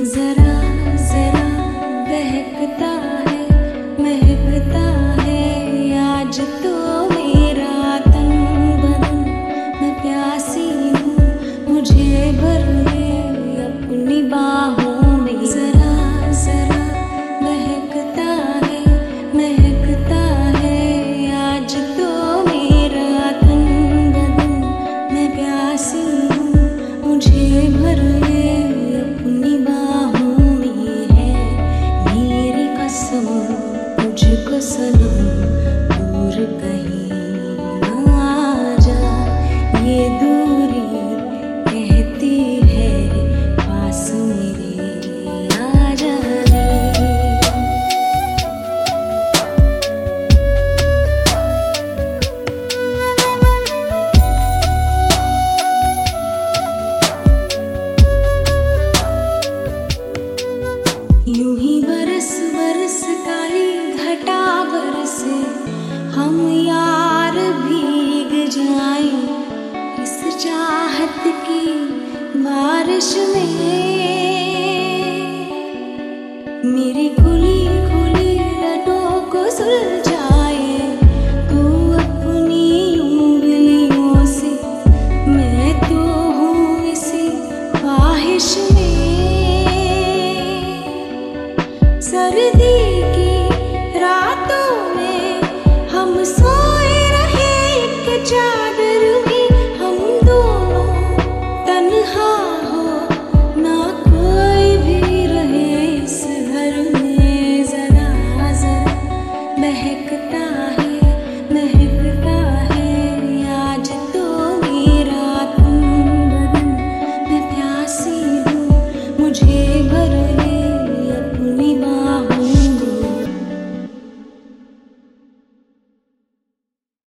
जरा जरा बहकता है, महकता है आज तो मेरा तन बदन। मैं प्यासी हूँ, मुझे भर ले अपनी बाहों में। जरा जरा बहकता है, महकता है आज तो मेरा तन बदन। मैं प्यासी हूँ, मुझे भर ले अपनी बाहों में। है मेरी कसम तुझको सनम, दूर कहीं ना जा। ये दूरी कहती है पास मेरे आ जा रे। यूं ही बरस बरस काली घटा बरसे, हम यार भीग जाएं इस चाहत की बारिश में। मेरी खुली खुली लटों को सुलझाए तू अपनी उंगलियों से। मैं तो हूँ इसी ख्वाहिश में। सर्दी की रातों में हम सोए रहे एक चादर में। हम दोनों तन्हा हो ना कोई भी रहे इस घर में। जरा जरा महकता है,